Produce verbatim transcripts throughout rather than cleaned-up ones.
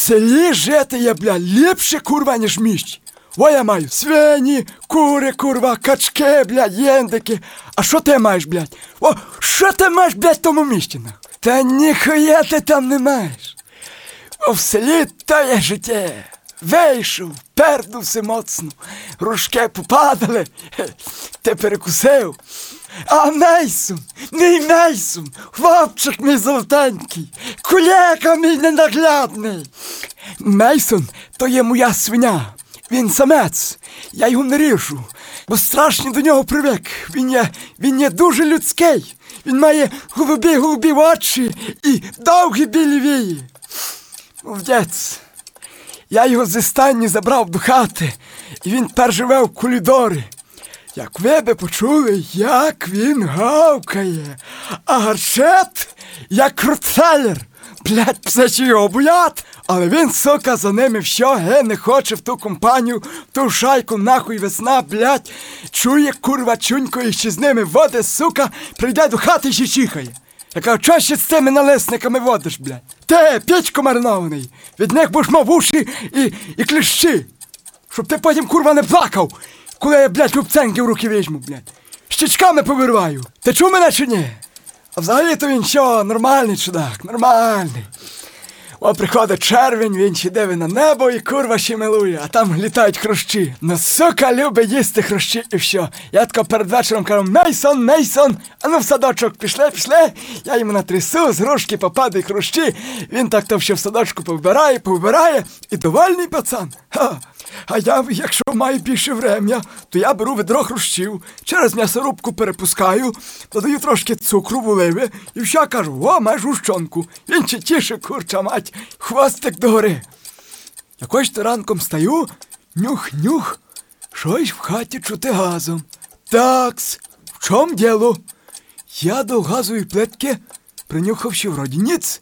селі жити є, бля, ліпше, курва, ніж в місті. О, я маю свині, кури, курва, качки, блядь, єндики. А що ти маєш, блядь? О, що ти маєш, блядь, в тому місті, нахуй? Та ніхуя ти там не маєш. О, в селі то є життя. Вийшов, пердувся моцно, рушки попадали, ти перекусив. А Мейсон, мій Мейсон, хлопчик мій золотенький, куляка мій ненаглядний. Мейсон то є моя свиня, він самець, я його не ріжу, бо страшно до нього привик. Він є, він є дуже людський, він має голубі-голубі очі і довгі білі вії. Молодець. Я його зі стайні забрав до хати, і він тепер живе в коридорі. Як ви би почули, як він гавкає, а гарчить, як ротвейлер. Блядь, псячі його боять, але він, сука, за ними все, ге, не хоче в ту компанію, в ту шайку, нахуй весна, блядь. Чує, курва, чунько, і ще з ними води, сука, прийде до хати і ще чихає. Я кажу, чого ще з цими налисниками водиш, блядь? Ти, пічко маринований, від них будеш мав уші і, і кліщі. Щоб ти потім, курва, не плакав, коли я, блядь, любценьки в руки візьму, блядь. Щічками повирваю. Ти чув мене чи ні? А взагалі-то він що, нормальний чудак, нормальний. О, приходить червень, він ще диви на небо і курва ще милує, а там літають хрущі. Ну, сука, любить їсти хрущі і все. Я тако перед вечором кажу, Мейсон, Мейсон, а ну в садочок, пішли, пішли. Я йому натрясу, з грушки попадають хрущі. Він так то ще в садочку повбирає, повбирає і довольний пацан. Ха. А я, якщо маю більше врем'я, то я беру ведро хрущів, через м'ясорубку перепускаю, додаю трошки цукру в оливи і все кажу, о, маєш гущонку. Він чи тіше, курча мать, хвостик догори. Якось то ранком стаю, нюх-нюх, щось в хаті чути газом. Такс, в чому діло? Я до газової плитки принюхавши вроді ніц.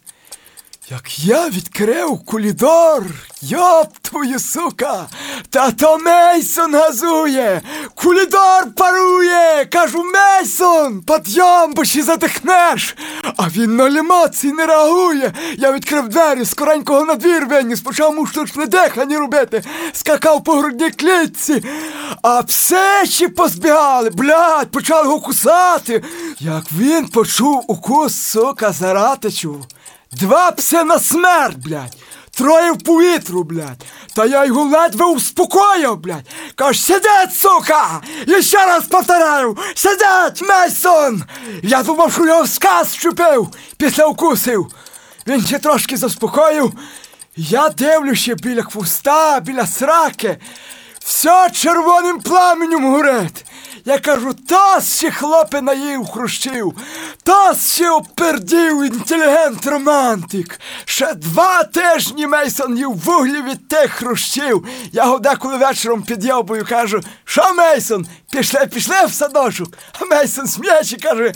Як я відкрив коридор, йоп твою, сука, та то Мейсон газує, коридор парує, кажу, Мейсон, підйом, бо ще задихнеш, а він ноль емоцій не реагує. Я відкрив двері, скоренького на двір виніс, почав йому штучне дихання робити, скакав по грудній клітці, а пси ще позбігали, блядь, почали його кусати. Як він почув укус, сука, зарати чув. Два пси на смерть, блядь, троє в повітру, блядь, та я його ледве успокоїв, блядь. Кажу, сидять, сука, і ще раз повторяю, сидять, Мейсон. Я думав, що його сказ щупив після укусів. Він ще трошки заспокоїв, я дивлюся біля хвоста, біля сраки, все червоним пламенем горить. Я кажу, таз ще хлопи наїв хрущів, таз ще опердів інтелігент-романтик. Ще два тижні Мейсон їв вуглі від тих хрущів. Я його деколи вечором під'єбую, кажу, що, Мейсон, пішли, пішли в садочок. А Мейсон сміється, каже,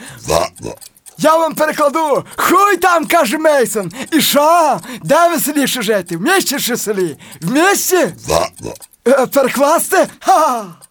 я вам перекладу, хуй там, каже Мейсон. І що? Де веселіше жити? В місті чи в селі? В місті? Перекласти? Ха-ха!